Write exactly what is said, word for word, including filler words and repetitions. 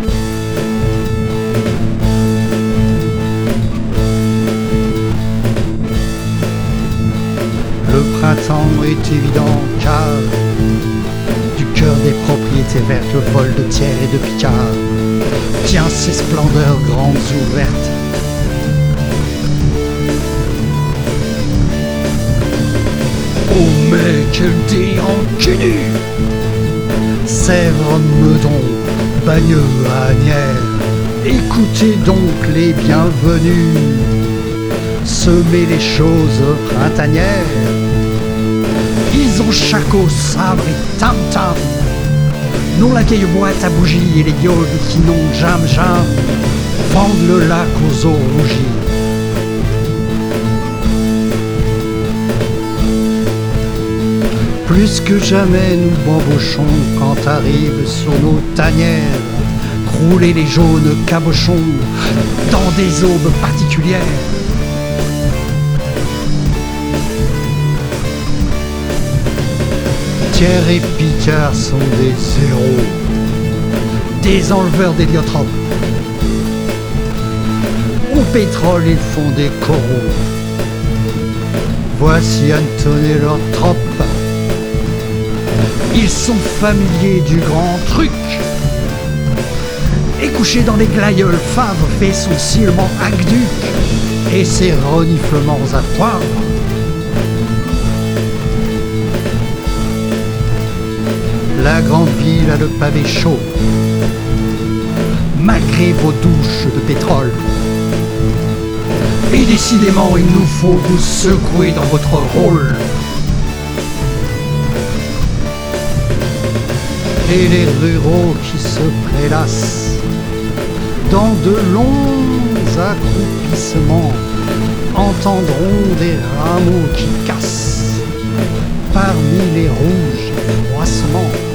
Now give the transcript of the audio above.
Le printemps est évident car du cœur des propriétés vertes, le vol de Thiers et de Picard tient ses splendeurs grandes ouvertes. Oh mais quel délire encunu! Sèvres, Meudon, Bagneux, Asnières, écoutez donc les bienvenus, semez les choses printanières. Ils ont shako, sabre et tam-tam, non la vieille boîte à bougies et les gueules qui n'ont jam jam vendent le lac aux eaux rougies. Plus que jamais nous bambochons quand arrivent sur nos tanières crouler les jaunes cabochons dans des aubes particulières. Thiers et Picard sont des héros, des enleveurs d'héliotropes. Au pétrole ils font des coraux. Voici Antoine et leur trope. Ils sont familiers du grand truc. Et couché dans les glaïeuls, Favre fait son silement aqueduc et ses reniflements à poivre. La grande ville a le pavé chaud, malgré vos douches de pétrole. Et décidément, il nous faut vous secouer dans votre rôle. Et les ruraux qui se prélassent dans de longs accroupissements entendront des rameaux qui cassent parmi les rouges froissements.